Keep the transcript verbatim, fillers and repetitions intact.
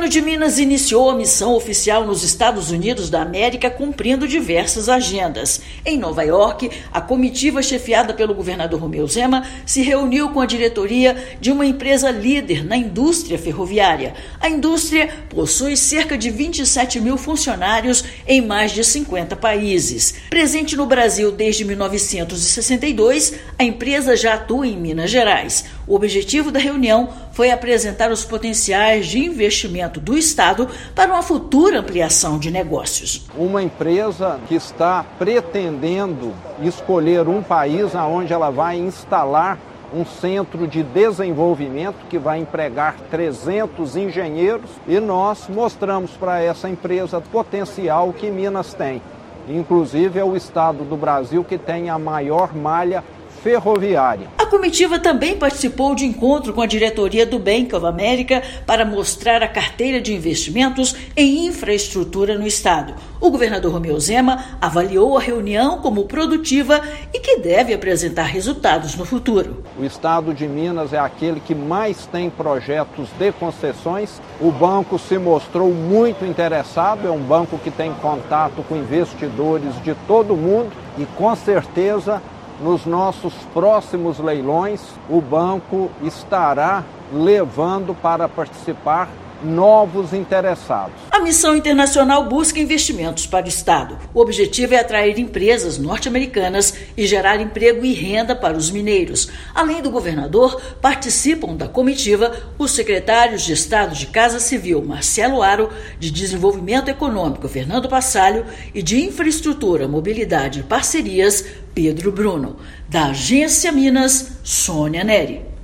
governo de Minas iniciou a missão oficial nos Estados Unidos da América, cumprindo diversas agendas. Em Nova York, a comitiva chefiada pelo governador Romeu Zema se reuniu com a diretoria de uma empresa líder na indústria ferroviária. A indústria possui cerca de vinte e sete mil funcionários em mais de cinquenta países. Presente no Brasil desde mil novecentos e sessenta e dois, a empresa já atua em Minas Gerais. O objetivo da reunião foi apresentar os potenciais de investimento do Estado para uma futura ampliação de negócios. Uma empresa que está pretendendo escolher um país onde ela vai instalar um centro de desenvolvimento que vai empregar trezentos engenheiros, e nós mostramos para essa empresa o potencial que Minas tem. Inclusive é o estado do Brasil que tem a maior malha ferroviária. A comitiva também participou de encontro com a diretoria do Bank of America para mostrar a carteira de investimentos em infraestrutura no estado. O governador Romeu Zema avaliou a reunião como produtiva e que deve apresentar resultados no futuro. O estado de Minas é aquele que mais tem projetos de concessões. O banco se mostrou muito interessado, é um banco que tem contato com investidores de todo o mundo e com certeza nos nossos próximos leilões, o banco estará levando para participar novos interessados. A missão internacional busca investimentos para o Estado. O objetivo é atrair empresas norte-americanas e gerar emprego e renda para os mineiros. Além do governador, participam da comitiva os secretários de Estado de Casa Civil, Marcelo Aro, de Desenvolvimento Econômico, Fernando Passalho, e de Infraestrutura, Mobilidade e Parcerias, Pedro Bruno. Da Agência Minas, Sônia Neri.